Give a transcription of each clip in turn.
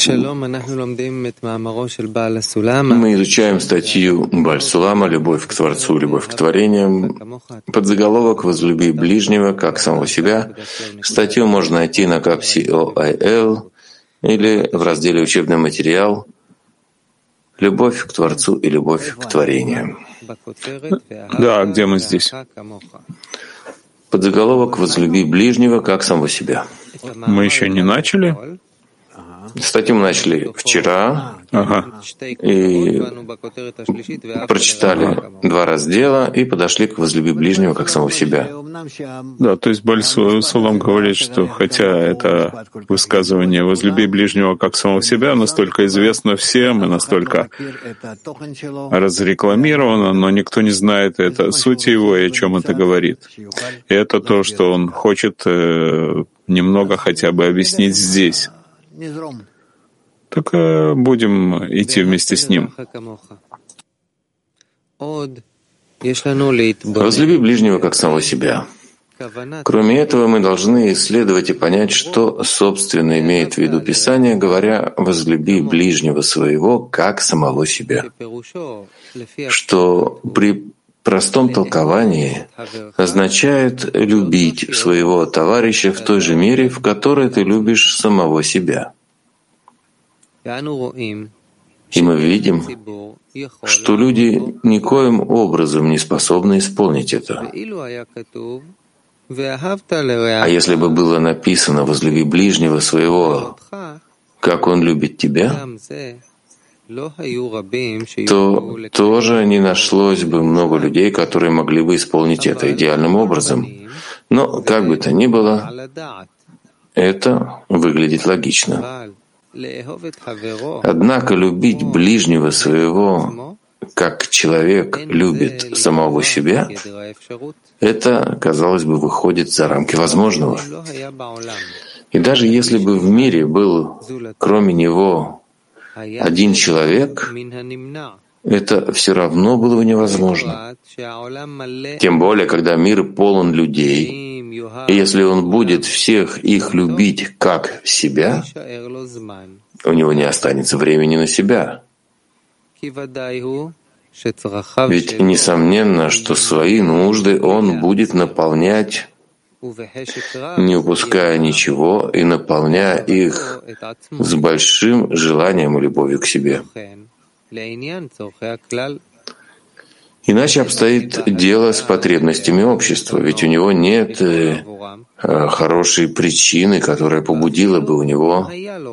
Мы изучаем статью Бааль-Сулама «Любовь к Творцу, любовь к творениям». Подзаголовок «Возлюби ближнего, как самого себя». Статью можно найти на CAP.co.il или в разделе «Учебный материал. Любовь к Творцу и любовь к творениям». Да, где мы здесь? Подзаголовок «Возлюби ближнего, как самого себя». Мы еще не начали? Статью мы начали вчера и прочитали 2 раздела и подошли к «Возлюби ближнего, как самого себя». Да, то есть Бааль-Сулам говорит, что хотя это высказывание «возлюби ближнего, как самого себя» настолько известно всем и настолько разрекламировано, но никто не знает это, суть его и о чем это говорит. И это то, что он хочет немного хотя бы объяснить здесь. Так будем идти вместе с ним. Возлюби ближнего как самого себя. Кроме этого, мы должны исследовать и понять, что, собственно, имеет в виду Писание, говоря «возлюби ближнего своего как самого себя», что при простом толковании означает любить своего товарища в той же мере, в которой ты любишь самого себя. И мы видим, что люди никоим образом не способны исполнить это. А если бы было написано «возлюби ближнего своего, как он любит тебя», то тоже не нашлось бы много людей, которые могли бы исполнить это идеальным образом. Но, как бы то ни было, это выглядит логично. Однако любить ближнего своего, как человек любит самого себя, это, казалось бы, выходит за рамки возможного. И даже если бы в мире был, кроме него, один человек, это все равно было бы невозможно. Тем более, когда мир полон людей, и если он будет всех их любить как себя, у него не останется времени на себя. Ведь несомненно, что свои нужды он будет наполнять, не упуская ничего, и наполняя их с большим желанием и любовью к себе. Иначе обстоит дело с потребностями общества, ведь у него нет хорошей причины, которая пробудила бы у него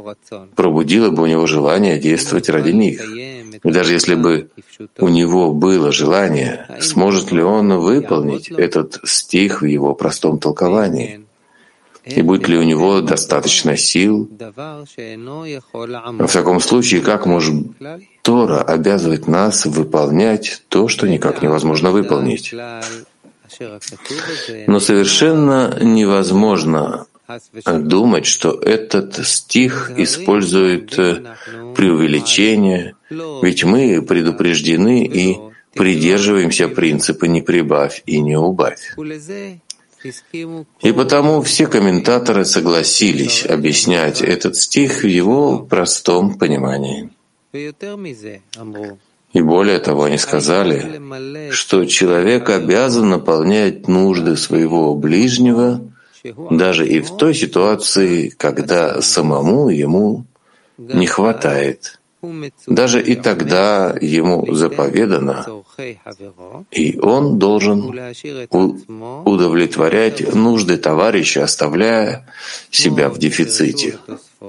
желание действовать ради них. И даже если бы у него было желание, сможет ли он выполнить этот стих в его простом толковании? И будет ли у него достаточно сил? В таком случае, как может Тора обязывать нас выполнять то, что никак невозможно выполнить? Но совершенно невозможно думать, что этот стих использует преувеличение, ведь мы предупреждены и придерживаемся принципа «не прибавь и не убавь». И потому все комментаторы согласились объяснять этот стих в его простом понимании. И более того, они сказали, что человек обязан наполнять нужды своего ближнего даже и в той ситуации, когда самому ему не хватает. Даже и тогда ему заповедано, и он должен удовлетворять нужды товарища, оставляя себя в дефиците.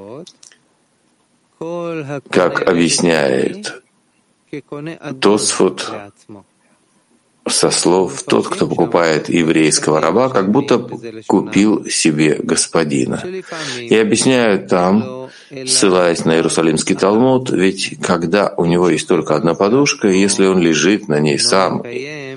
Как объясняет Тосфот со слов «тот, кто покупает еврейского раба, как будто купил себе господина». И объясняют там, ссылаясь на Иерусалимский Талмуд, ведь когда у него есть только одна подушка, если он лежит на ней сам, и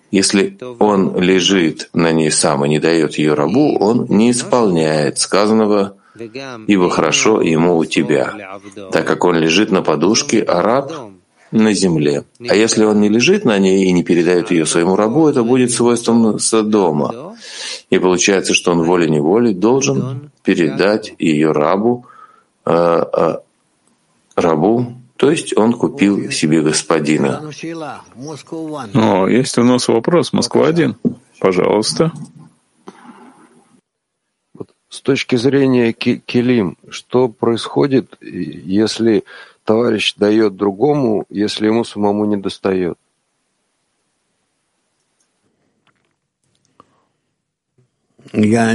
не дает ее рабу, он не исполняет сказанного «ибо хорошо ему у тебя», так как он лежит на подушке, а раб на земле. А если он не лежит на ней и не передает ее своему рабу, это будет свойством Содома. И получается, что он волей-неволей должен передать ее рабу, главу, то есть он купил себе господина. О, есть у нас вопрос, Москва-1. Пожалуйста. С точки зрения келим, что происходит, если товарищ дает другому, если ему самому не достает? Я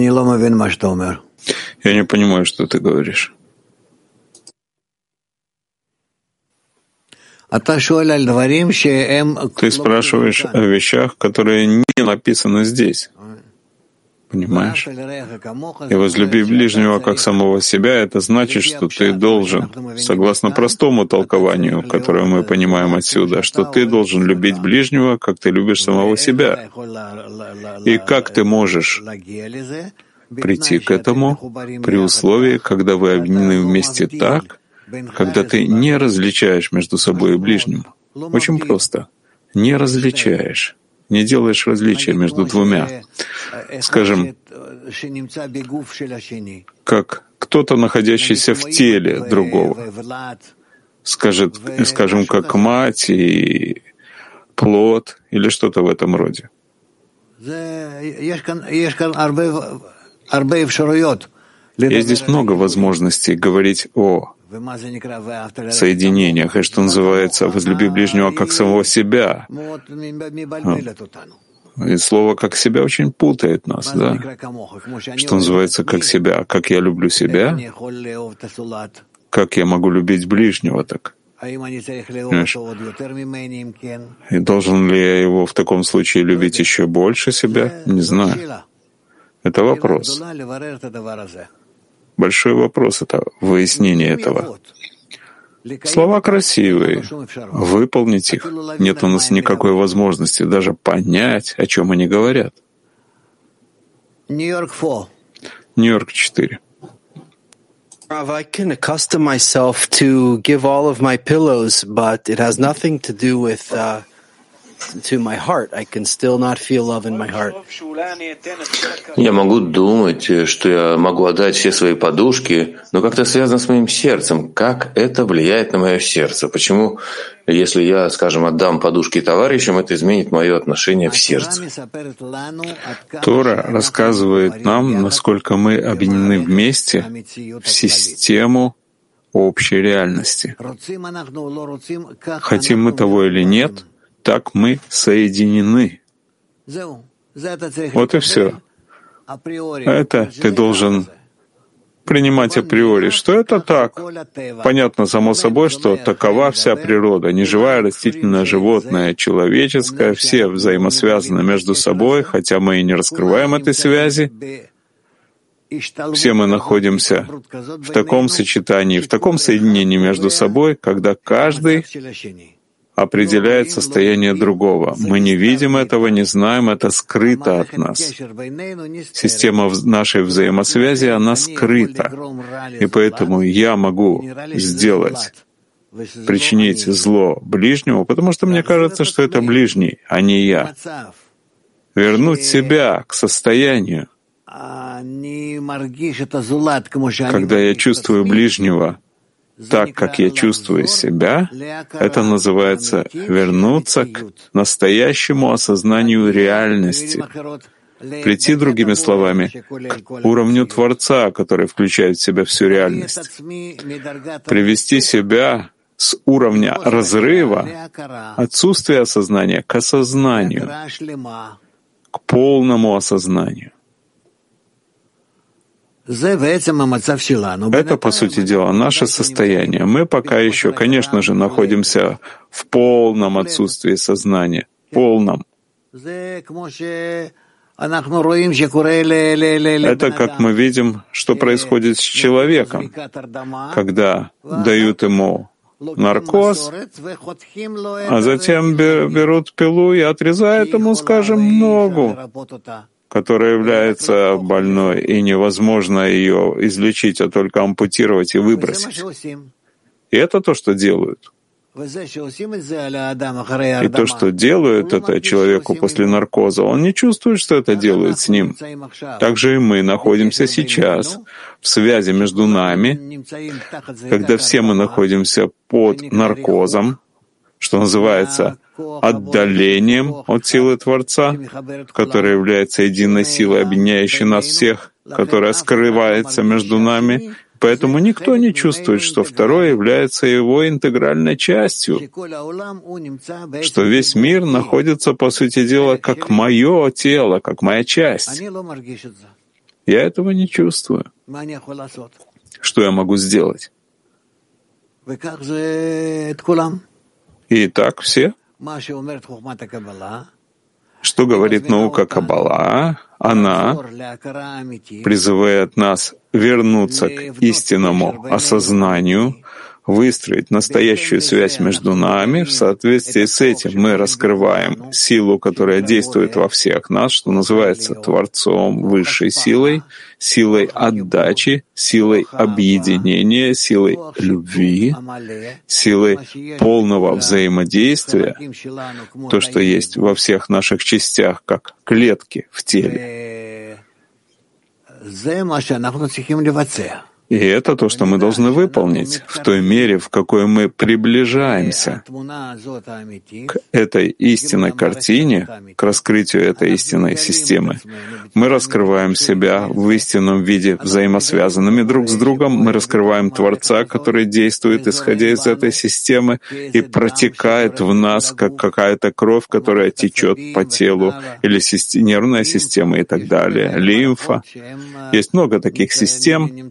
не понимаю, что ты говоришь. Ты спрашиваешь о вещах, которые не написаны здесь. Понимаешь? И возлюби ближнего как самого себя, это значит, что ты должен, согласно простому толкованию, которое мы понимаем отсюда, что ты должен любить ближнего, как ты любишь самого себя. И как ты можешь прийти к этому при условии, когда вы объединены вместе так, когда ты не различаешь между собой и ближним. Очень просто. Не различаешь. Не делаешь различия между двумя. Скажем, как кто-то, находящийся в теле другого, скажем, как мать и плод или что-то в этом роде. Есть здесь много возможностей говорить о соединениях, и что называется «возлюби ближнего как самого себя». И слово «как себя» очень путает нас, да? Что называется «как себя», как я люблю себя, как я могу любить ближнего так. Понимаешь? И должен ли я его в таком случае любить еще больше себя? Не знаю. Это вопрос. Большой вопрос — это выяснение этого. Слова красивые, выполнить их нет у нас никакой возможности даже понять, о чем они говорят. Нью-Йорк 4. Rav, I can accustom myself to give all of my pillows, but it has nothing to do with to my heart. I can still not feel love in my heart. Я могу думать, что я могу отдать все свои подушки, но как-то связано с моим сердцем. Как это влияет на мое сердце? Почему, если я, скажем, отдам подушки товарищам, это изменит мое отношение в сердце? Тора рассказывает нам, насколько мы объединены вместе в систему общей реальности. Хотим мы того или нет, так мы соединены. Вот и все. Это ты должен принимать априори, что это так. Понятно, само собой, что такова вся природа, неживая, растительная, животная, человеческая, все взаимосвязаны между собой, хотя мы и не раскрываем этой связи. Все мы находимся в таком сочетании, в таком соединении между собой, когда каждый определяет состояние другого. Мы не видим этого, не знаем, это скрыто от нас. Система нашей взаимосвязи, она скрыта. И поэтому я могу причинить зло ближнему, потому что мне кажется, что это ближний, а не я. Вернуть себя к состоянию, когда я чувствую ближнего так, как я чувствую себя, это называется вернуться к настоящему осознанию реальности, прийти, другими словами, к уровню Творца, который включает в себя всю реальность, привести себя с уровня разрыва, отсутствия осознания, к осознанию, к полному осознанию. Это, по сути дела, наше состояние. Мы пока еще, конечно же, находимся в полном отсутствии сознания. Полном. Это как мы видим, что происходит с человеком, когда дают ему наркоз, а затем берут пилу и отрезают ему, скажем, ногу, которая является больной, и невозможно ее излечить, а только ампутировать и выбросить. И это то, что делают. И то, что делают это человеку после наркоза, он не чувствует, что это делают с ним. Также и мы находимся сейчас в связи между нами, когда все мы находимся под наркозом, что называется отдалением от силы Творца, которая является единой силой, объединяющей нас всех, которая скрывается между нами. Поэтому никто не чувствует, что второй является его интегральной частью, что весь мир находится, по сути дела, как мое тело, как моя часть. Я этого не чувствую. Что я могу сделать? И так все. Что говорит наука Каббала? Она призывает нас вернуться к истинному осознанию, выстроить настоящую связь между нами. В соответствии с этим мы раскрываем силу, которая действует во всех нас, что называется Творцом, высшей силой, силой отдачи, силой объединения, силой любви, силой полного взаимодействия, то, что есть во всех наших частях, как клетки в теле. И это то, что мы должны выполнить в той мере, в какой мы приближаемся к этой истинной картине, к раскрытию этой истинной системы. Мы раскрываем себя в истинном виде взаимосвязанными друг с другом, мы раскрываем Творца, который действует, исходя из этой системы, и протекает в нас, как какая-то кровь, которая течет по телу, или нервная система и так далее, лимфа. Есть много таких систем,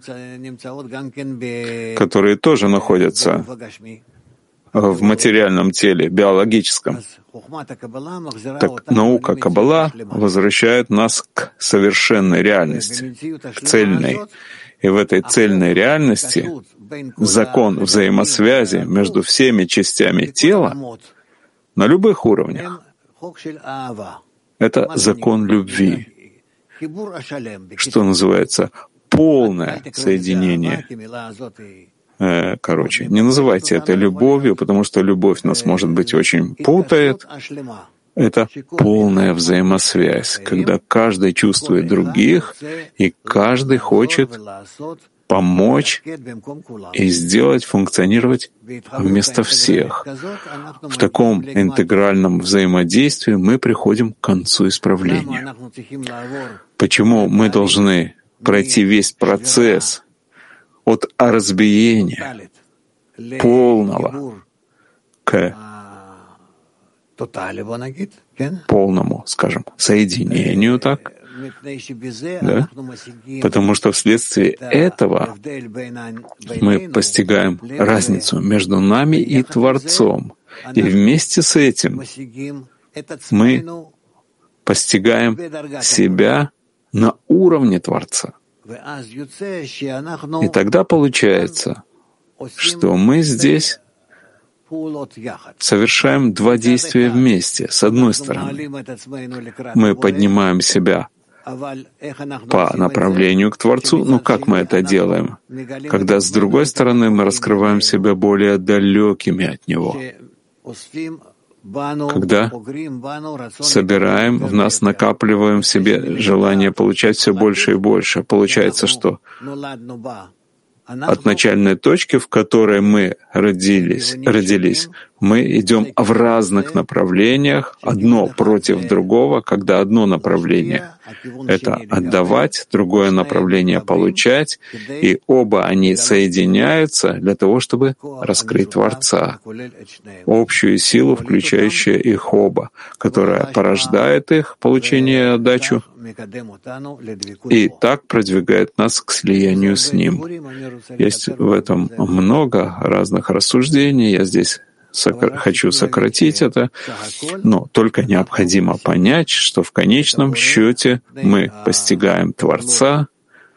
которые тоже находятся в материальном теле, биологическом. Так наука Каббала возвращает нас к совершенной реальности, к цельной. И в этой цельной реальности закон взаимосвязи между всеми частями тела на любых уровнях — это закон любви, что называется полное соединение. Не называйте это любовью, потому что любовь нас, может быть, очень путает. Это полная взаимосвязь, когда каждый чувствует других, и каждый хочет помочь и сделать функционировать вместо всех. В таком интегральном взаимодействии мы приходим к концу исправления. Почему мы должны пройти весь процесс от разбиения полного к полному, скажем, соединению, так? Да? Потому что вследствие этого мы постигаем разницу между нами и Творцом. И вместе с этим мы постигаем себя на уровне Творца. И тогда получается, что мы здесь совершаем два действия вместе. С одной стороны, мы поднимаем себя по направлению к Творцу. Но как мы это делаем? Когда с другой стороны мы раскрываем себя более далекими от Него. Когда собираем в нас, накапливаем в себе желание получать все больше и больше. Получается, что от начальной точки, в которой мы родились, мы идем в разных направлениях, одно против другого, когда одно направление — это отдавать, другое направление — получать, и оба они соединяются для того, чтобы раскрыть Творца, общую силу, включающую их оба, которая порождает их получение и отдачу, и так продвигает нас к слиянию с Ним. Есть в этом много разных рассуждений, я здесь хочу сократить это, но только необходимо понять, что в конечном счете мы постигаем Творца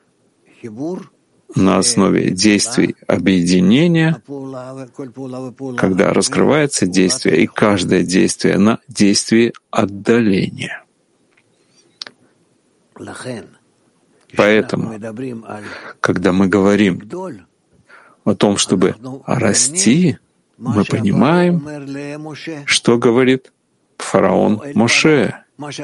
на основе действий объединения, когда раскрывается действие, и каждое действие на действии отдаления. Поэтому, когда мы говорим о том, чтобы расти, мы понимаем, что говорит фараон Моше.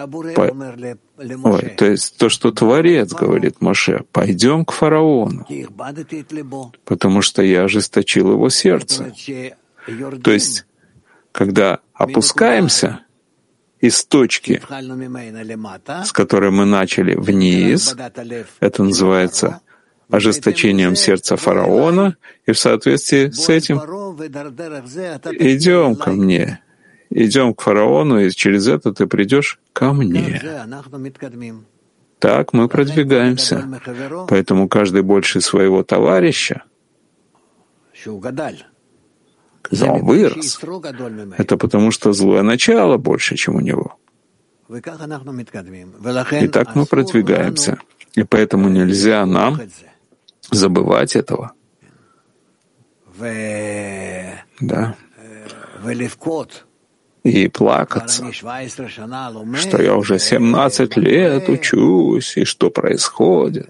То есть то, что Творец говорит Моше: «Пойдем к фараону, потому что я ожесточил его сердце». То есть, когда опускаемся из точки, с которой мы начали, вниз, это называется ожесточением сердца фараона, и в соответствии с этим идем ко мне, идем к фараону, и через это ты придешь ко мне. Так мы продвигаемся. Поэтому каждый больше своего товарища, когда он вырос, это потому, что злое начало больше, чем у него. И так мы продвигаемся. И поэтому нельзя нам забывать этого. Да. И плакаться, что я уже 17 лет учусь, и что происходит.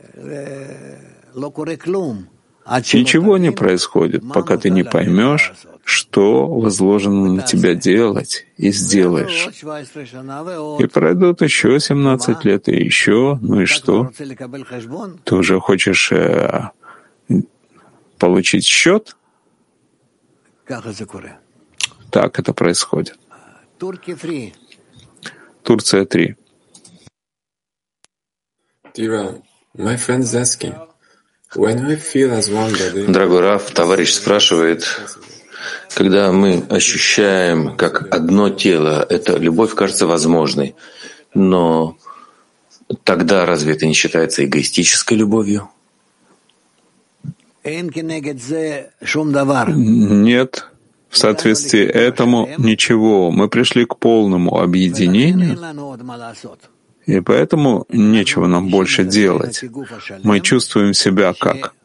Ничего не происходит, пока ты не поймешь, что возложено на тебя делать, и сделаешь. И пройдут еще 17 лет, и еще, ну и что? Ты уже хочешь получить счет? Так это происходит. Турция 3. Дорогой Рав, товарищ спрашивает, когда мы ощущаем как одно тело, эта любовь кажется возможной, но тогда разве это не считается эгоистической любовью? Нет. В соответствии этому ничего. Мы пришли к полному объединению, и поэтому нечего нам больше делать. Мы чувствуем себя как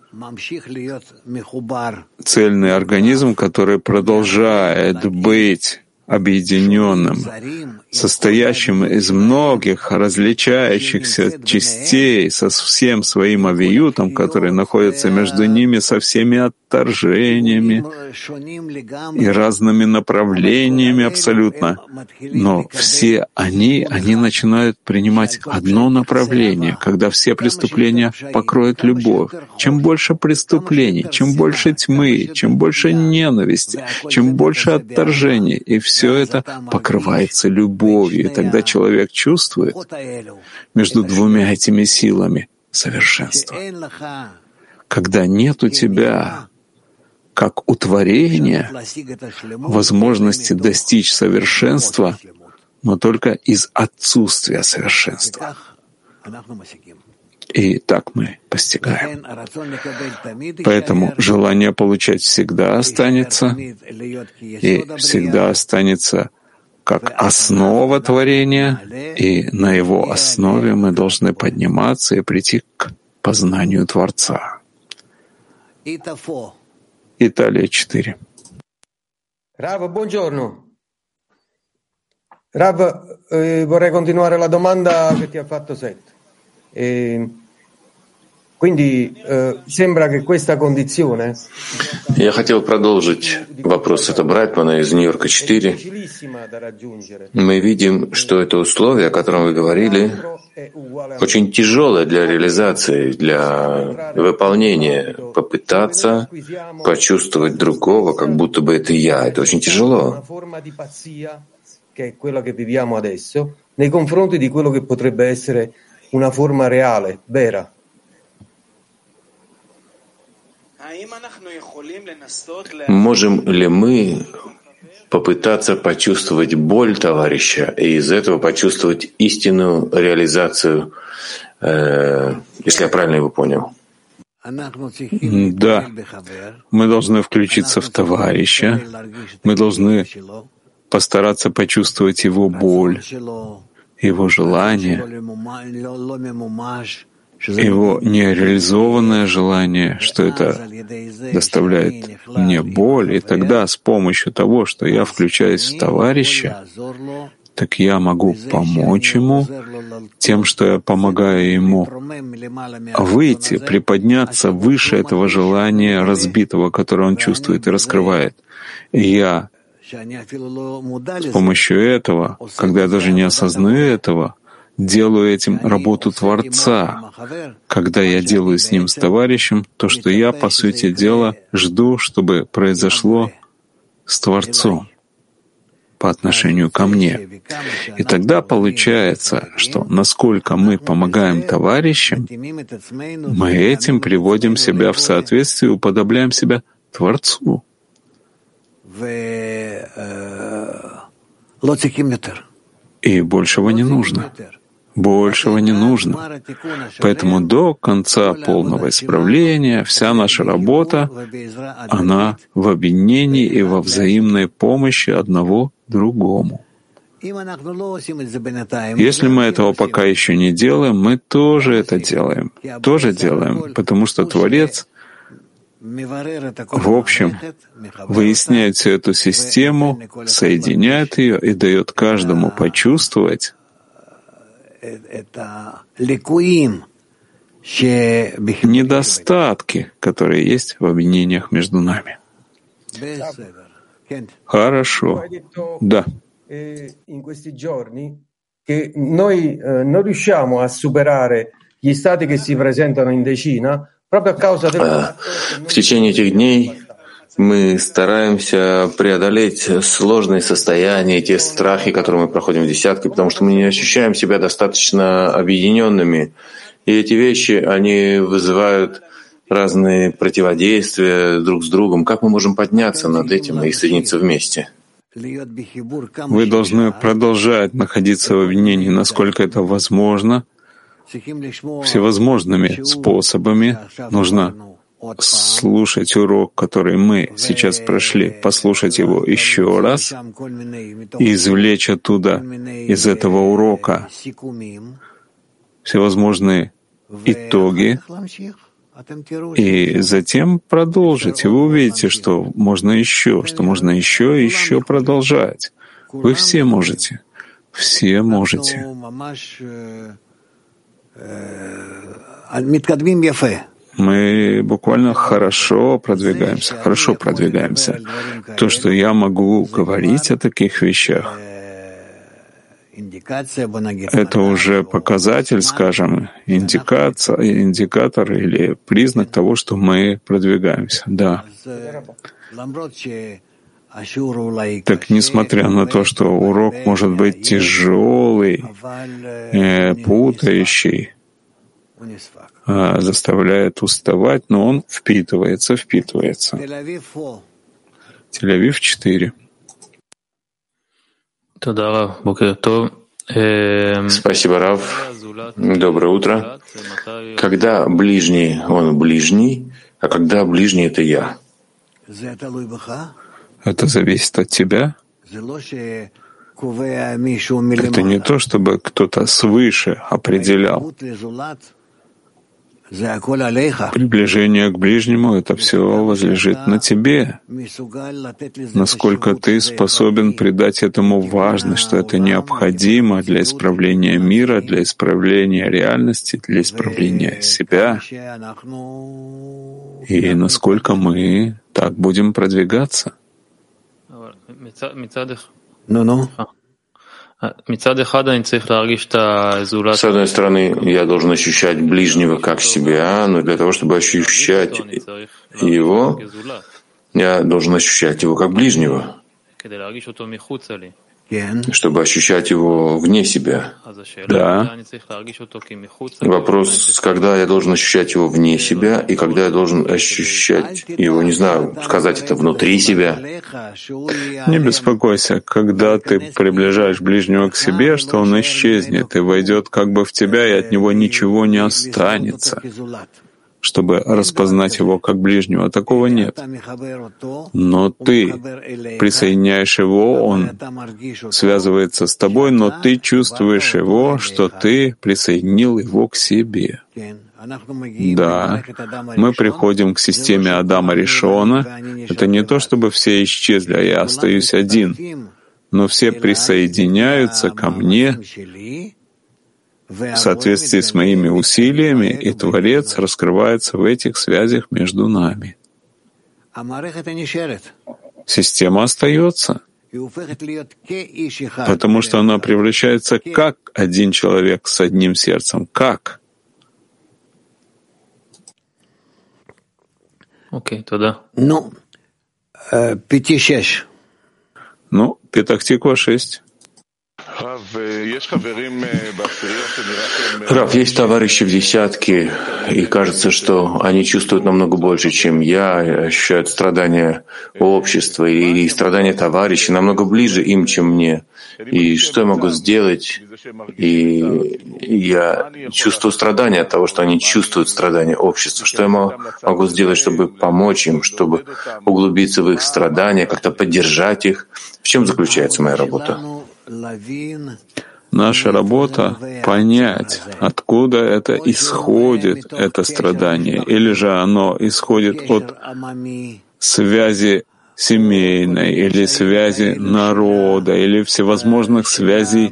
цельный организм, который продолжает быть объединенным, состоящим из многих различающихся частей со всем своим авиютом, который находится между ними, со всеми отторжениями и разными направлениями абсолютно. Но все они начинают принимать одно направление, когда все преступления покроет любовь. Чем больше преступлений, чем больше тьмы, чем больше ненависти, чем больше отторжений, и все это покрывается любовью, и тогда человек чувствует между двумя этими силами совершенство. Когда нет у тебя, как у творения, возможности достичь совершенства, но только из отсутствия совершенства. И так мы постигаем. Поэтому желание получать всегда останется, и всегда останется как основа творения, и на его основе мы должны подниматься и прийти к познанию Творца. Италия 4. Rav, buongiorno. Rav, vorrei continuare la domanda che ti ha fatto Seth. Quindi sembra che questa condizione. Я хотел продолжить вопрос от Брайтмана из Нью-Йорка 4. Мы видим, что это условие, о котором вы говорили, очень тяжелое для реализации, для выполнения. Попытаться почувствовать другого, как будто бы это я. Это очень тяжело. Nei confronti di quello che potrebbe essere una forma reale, vera. Можем ли мы попытаться почувствовать боль товарища и из этого почувствовать истинную реализацию, если я правильно его понял? Да, мы должны включиться в товарища, мы должны постараться почувствовать его боль, его желание, его нереализованное желание, что это доставляет мне боль, и тогда с помощью того, что я включаюсь в товарища, так я могу помочь ему тем, что я помогаю ему выйти, приподняться выше этого желания разбитого, которое он чувствует и раскрывает. И я с помощью этого, когда я даже не осознаю этого, делаю этим работу Творца, когда я делаю с ним, с товарищем, то, что я, по сути дела, жду, чтобы произошло с Творцом по отношению ко мне. И тогда получается, что насколько мы помогаем товарищам, мы этим приводим себя в соответствие, уподобляем себя Творцу. И большего не нужно. Большего не нужно. Поэтому до конца полного исправления вся наша работа, она в объединении и во взаимной помощи одного другому. Если мы этого пока еще не делаем, мы тоже это делаем. Тоже делаем, потому что Творец, в общем, выясняет всю эту систему, соединяет ее и дает каждому почувствовать недостатки, которые есть в объединениях между нами. Хорошо. Да. In questi giorni che noi non riusciamo a superare gli stati che si presentano in decina proprio a causa del fatto che в течение этих дней мы стараемся преодолеть сложные состояния, те страхи, которые мы проходим в десятке, потому что мы не ощущаем себя достаточно объединенными. И эти вещи, они вызывают разные противодействия друг с другом. Как мы можем подняться над этим и соединиться вместе? Вы должны продолжать находиться в объединении, насколько это возможно, всевозможными способами. Нужно слушать урок, который мы сейчас прошли, послушать его еще раз и извлечь оттуда, из этого урока, всевозможные итоги, и затем продолжить. И вы увидите, что можно еще и еще продолжать. Вы все можете. Все можете. Мы буквально хорошо продвигаемся. То, что я могу говорить о таких вещах, это уже показатель, скажем, индикатор или признак того, что мы продвигаемся. Да. Так, несмотря на то, что урок может быть тяжелый, путающий, заставляет уставать, но он впитывается. Тель-Авив 4. Спасибо, Рав. Доброе утро. Когда ближний, он ближний, а когда ближний — это я. Это зависит от тебя. Это не то, чтобы кто-то свыше определял. Приближение к ближнему — это все возлежит на тебе. Насколько ты способен придать этому важность, что это необходимо для исправления мира, для исправления реальности, для исправления себя. И насколько мы так будем продвигаться. С одной стороны, я должен ощущать ближнего как себя, но для того, чтобы ощущать его, я должен ощущать его как ближнего, чтобы ощущать его вне себя. Да. Вопрос, когда я должен ощущать его вне себя, и когда я должен ощущать его, не знаю, сказать это внутри себя. Не беспокойся, когда ты приближаешь ближнего к себе, что он исчезнет и войдет как бы в тебя, и от него ничего не останется, чтобы распознать его как ближнего. Такого нет. Но ты присоединяешь его, он связывается с тобой, но ты чувствуешь его, что ты присоединил его к себе. Да, мы приходим к системе Адама Ришона. Это не то, чтобы все исчезли, а я остаюсь один. но все присоединяются ко мне в соответствии с моими усилиями, и Творец раскрывается в этих связях между нами. Система остается, потому что она превращается как один человек с одним сердцем. Как? Окей, тогда. Петах-Тиква 6. Рав, есть товарищи в десятке, и кажется, что они чувствуют намного больше, чем я, ощущают страдания общества, и страдания товарищей намного ближе им, чем мне. И что я могу сделать? И я чувствую страдания от того, что они чувствуют страдания общества. Что я могу сделать, чтобы помочь им, чтобы углубиться в их страдания, как-то поддержать их? В чем заключается моя работа? Наша работа — понять, откуда это исходит, это страдание, или же оно исходит от связи семейной, или связи народа, или всевозможных связей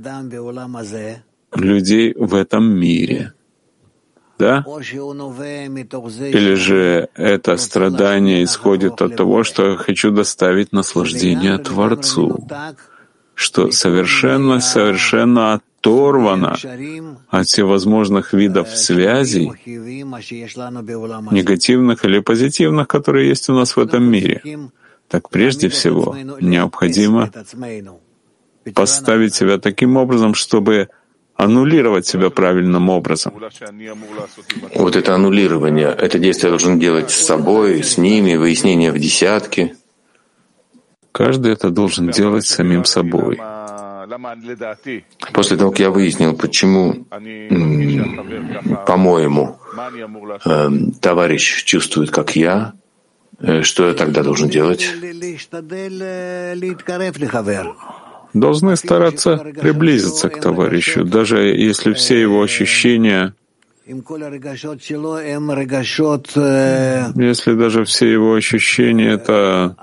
людей в этом мире. Да? Или же это страдание исходит от того, что я хочу доставить наслаждение Творцу, что совершенно оторвано от всевозможных видов связей, негативных или позитивных, которые есть у нас в этом мире. Так прежде всего необходимо поставить себя таким образом, чтобы аннулировать себя правильным образом. Вот это аннулирование, это действие я должен делать с собой, с ними, выяснение в десятке. Каждый это должен делать самим собой. После того, как я выяснил, почему, по-моему, товарищ чувствует, как я, что я тогда должен делать? Должны стараться приблизиться к товарищу, даже если все его ощущения, если даже все его ощущения — это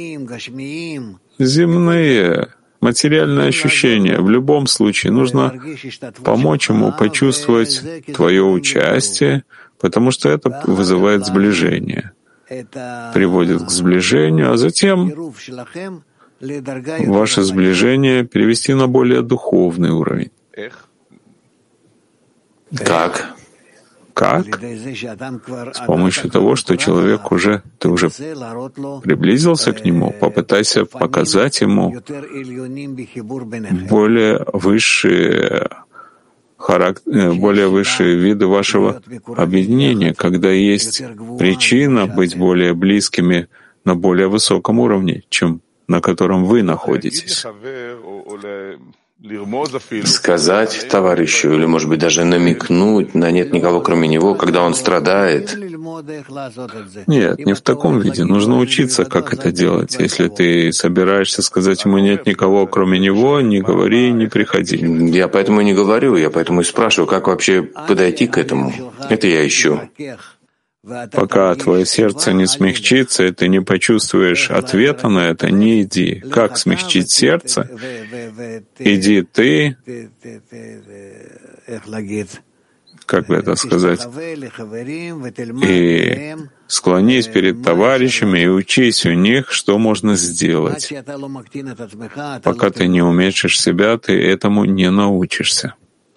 земные, материальные ощущения, в любом случае нужно помочь ему почувствовать твое участие, потому что это вызывает сближение, приводит к сближению, а затем ваше сближение перевести на более духовный уровень. Как? Как? С помощью того, что человек ты уже приблизился к нему, попытайся показать ему более высшие виды вашего объединения, когда есть причина быть более близкими на более высоком уровне, чем на котором вы находитесь. Сказать товарищу, или, может быть, даже намекнуть на нет никого, кроме него, когда он страдает. Нет, не в таком виде. Нужно учиться, как это делать. Если ты собираешься сказать ему нет никого, кроме него, не говори, не приходи. Я поэтому и не говорю, я поэтому и спрашиваю, как вообще подойти к этому. Это я ищу. Пока твое сердце не смягчится, и ты не почувствуешь ответа на это, не иди. Как смягчить сердце? Иди ты, как бы это сказать, и склонись перед товарищами и учись у них, что можно сделать. Пока ты не уменьшишь себя, ты этому не научишься.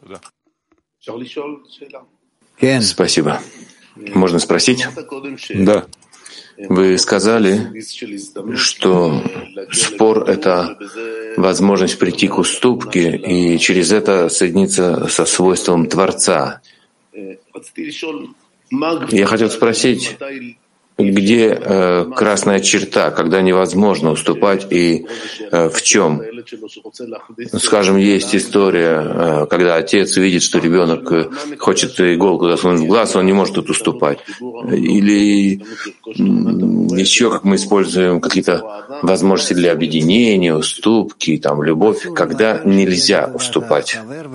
Спасибо. Можно спросить? Да. Вы сказали, что спор — это возможность прийти к уступке и через это соединиться со свойством Творца. Я хотел спросить, где красная черта, когда невозможно уступать, и в чем? Скажем, есть история, когда отец видит, что ребенок хочет иголку засунуть в глаз, он не может тут уступать. Или еще как мы используем какие-то возможности для объединения, уступки, там, любовь, когда нельзя уступать.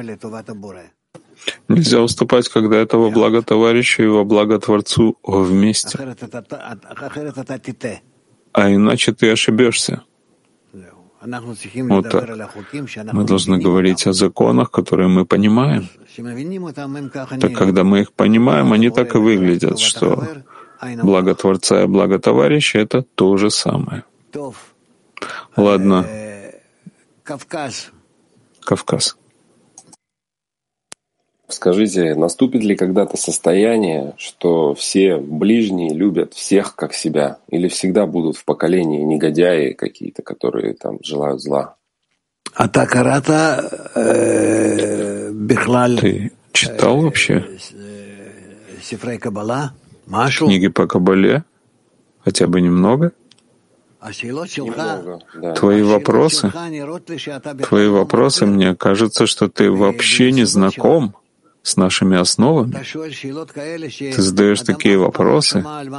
Нельзя уступать, когда это во благо товарищу и во благо Творцу вместе. А иначе ты ошибешься. Вот так. Мы должны говорить о законах, которые мы понимаем. Так когда мы их понимаем, они так и выглядят, что благо Творца и благо товарища — это то же самое. Ладно. Кавказ. Скажите, наступит ли когда-то состояние, что все ближние любят всех как себя, или всегда будут в поколении негодяи какие-то, которые там желают зла? Ты читал вообще книги по Кабале? Хотя бы немного? Немного, да. Твои вопросы, мне кажется, что ты вообще не знаком с нашими основами. Ты задаешь такие вопросы,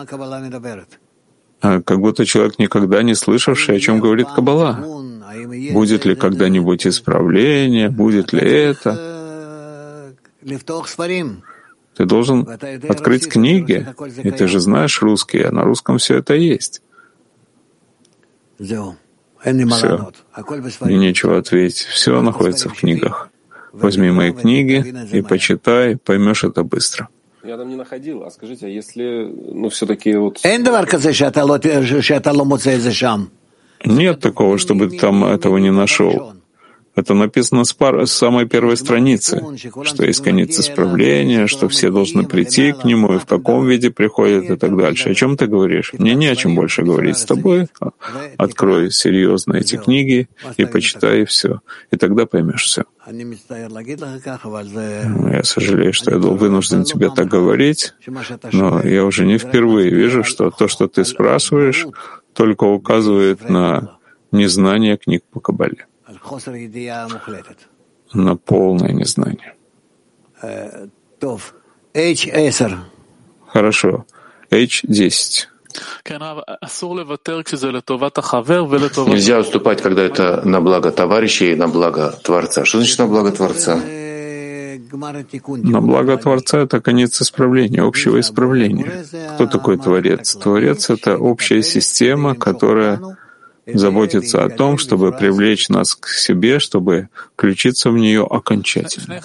как будто человек, никогда не слышавший, о чем говорит Каббала. Будет ли когда-нибудь исправление, будет ли это? Ты должен открыть книги, и ты же знаешь русский, а на русском все это есть. Все. И нечего ответить. Все находится в книгах. Возьми мои книги и почитай, поймешь это быстро. Я там не находил. А скажите, а если, все-таки вот... Нет такого, чтобы ты там этого не нашел. Это написано с самой первой страницы, что есть конец исправления, что все должны прийти к нему, и в каком виде приходят, и так дальше. О чем ты говоришь? Мне не о чем больше говорить с тобой. Открой серьезно эти книги и почитай, и все. И тогда поймешь все. Я сожалею, что я вынужден тебе так говорить, но я уже не впервые вижу, что то, что ты спрашиваешь, только указывает на незнание книг по Кабале. На полное незнание. Хорошо. H10. Нельзя уступать, когда это на благо товарища и на благо Творца. Что значит на благо Творца? На благо Творца — это конец исправления, общего исправления. Кто такой Творец? Творец — это общая система, которая заботится о том, чтобы привлечь нас к себе, чтобы включиться в нее окончательно.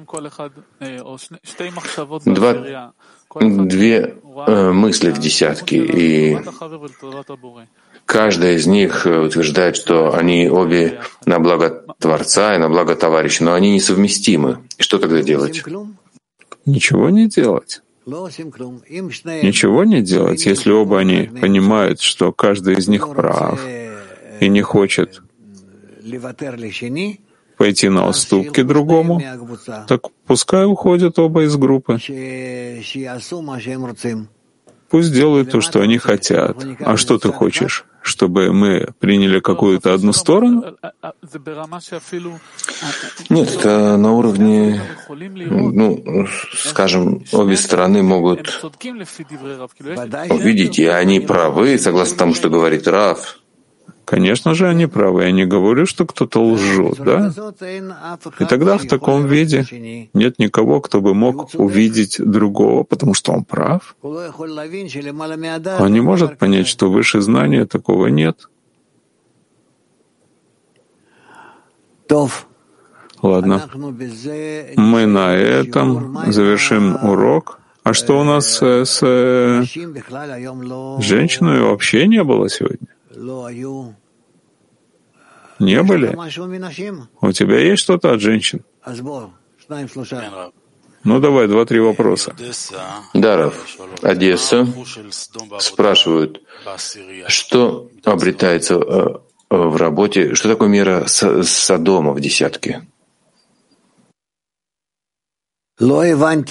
Две мысли в десятке, и каждая из них утверждает, что они обе на благо Творца и на благо товарища, но они несовместимы. И что тогда делать? Ничего не делать. Ничего не делать, если оба они понимают, что каждый из них прав и не хочет пойти на уступки другому, так пускай уходят оба из группы. Пусть делают то, что они хотят. А что ты хочешь? Чтобы мы приняли какую-то одну сторону? Нет, это на уровне, скажем, обе стороны могут увидеть, и они правы, согласно тому, что говорит Рав. Конечно же, они правы. Я не говорю, что кто-то лжет, да? И тогда в таком виде нет никого, кто бы мог увидеть другого, потому что он прав. Он не может понять, что выше знания такого нет. Ладно. Мы на этом завершим урок. А что у нас с женщиной вообще не было сегодня? Не были? У тебя есть что-то от женщин? Ну, давай, 2-3 вопроса. Даров, Одесса, спрашивают, что обретается в работе, что такое мера Содома в десятке? Я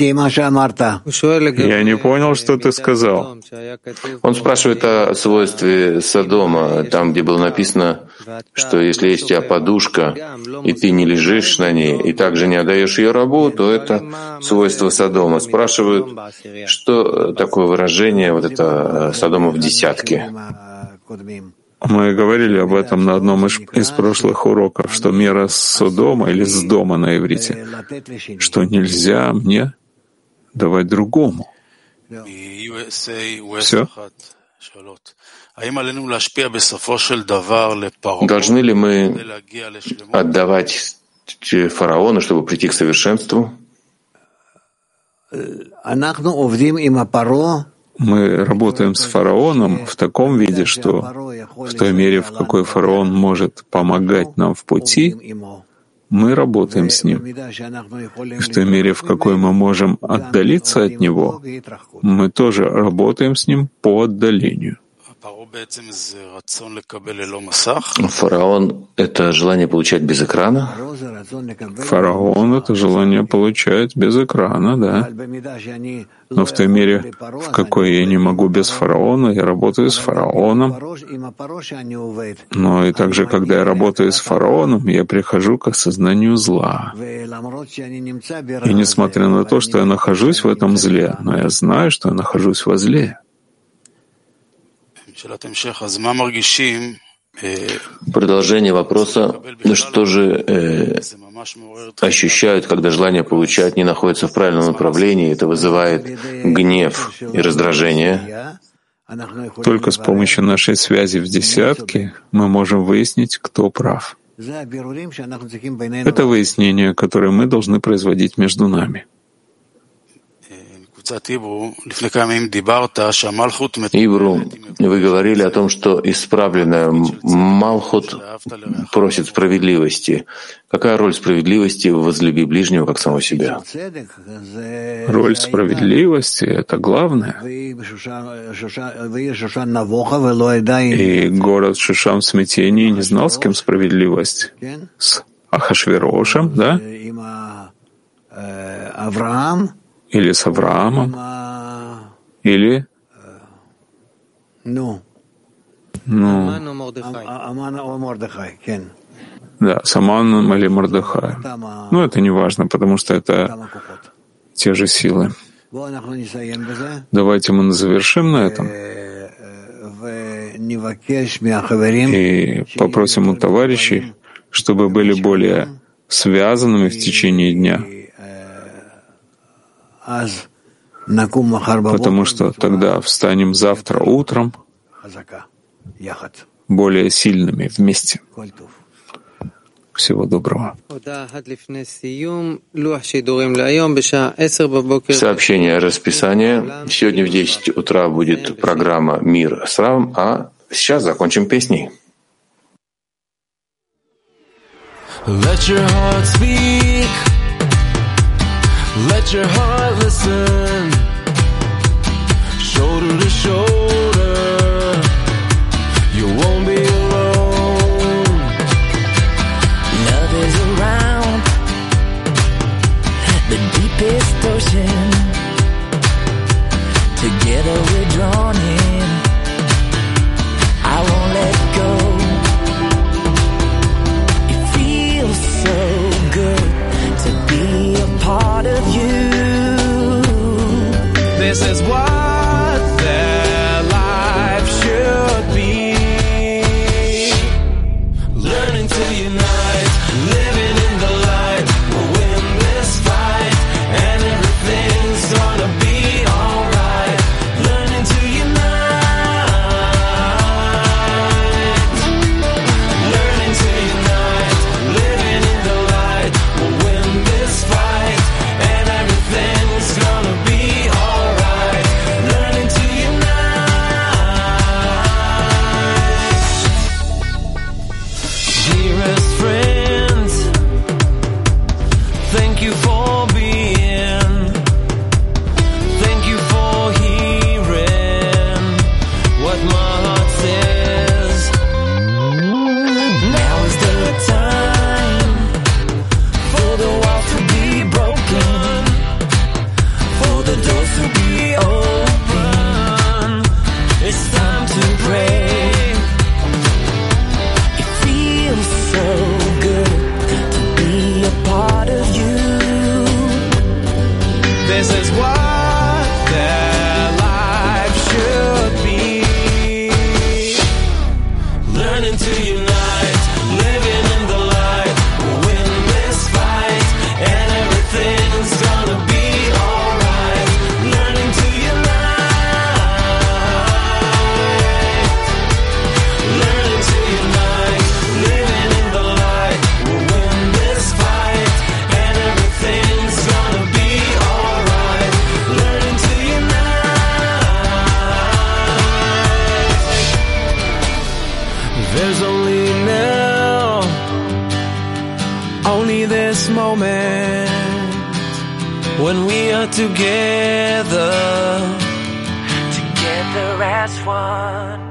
не понял, что ты сказал. Он спрашивает о свойстве Содома, там, где было написано, что если есть у тебя подушка, и ты не лежишь на ней, и также не отдаешь ее рабу, то это свойство Содома. Спрашивают, что такое выражение, вот это Содома в десятке. Мы говорили об этом на одном из прошлых уроков, что мера Содома или Сдома на иврите, что нельзя мне давать другому. Все? Должны ли мы отдавать фараону, чтобы прийти к совершенству? Мы работаем с фараоном в таком виде, что в той мере, в какой фараон может помогать нам в пути, мы работаем с ним. В той мере, в какой мы можем отдалиться от него, мы тоже работаем с ним по отдалению. Фараон — это желание получать без экрана? Фараон — это желание получать без экрана, да. Но в той мере, в какой я не могу без фараона, я работаю с фараоном. Но и также, когда я работаю с фараоном, я прихожу к осознанию зла. И несмотря на то, что я нахожусь в этом зле, но я знаю, что я нахожусь во зле. Продолжение вопроса. Что же ощущают, когда желание получать не находится в правильном направлении? Это вызывает гнев и раздражение. Только с помощью нашей связи в десятке мы можем выяснить, кто прав. Это выяснение, которое мы должны производить между нами. Ибру, вы говорили о том, что исправленная Малхут просит справедливости. Какая роль справедливости в «возлюби ближнего, как самого себя»? Роль справедливости — это главное. И город Шушан в смятении не знал, с кем справедливость. С Ахашверошем, да? Или с Авраамом, или да, с Аманом или Мордехаем. Но это не важно, потому что это те же силы. Давайте мы завершим на этом и попросим у товарищей, чтобы были более связанными в течение дня. Потому что тогда встанем завтра утром более сильными вместе. Всего доброго. Сообщение расписания. Сегодня в 10 утра будет программа «Мир с Равом», а сейчас закончим песней. Let your heart listen, shoulder to shoulder, you won't be alone. Love is around the deepest ocean, together we're drawn in, I won't let go. It feels so good to be a part of you. This is what their life should be. Learning to unite, living in the light. We'll win this fight, and everything's gonna be alright. Learning to unite, learning to unite, living in the light. We'll win this fight, and everything's gonna be alright. Learning to unite. Dearest friends, thank you for being, thank you for hearing what my heart says. Now is the time for the walls to be broken, for the doors to be open. It's time to pray. It feels so good to be a part of you. This is what their life should be. Learning to unite, living in the light. We'll win this fight, and everything's gonna be alright. Learning to unite, There's only now, only this moment, when we are together as one.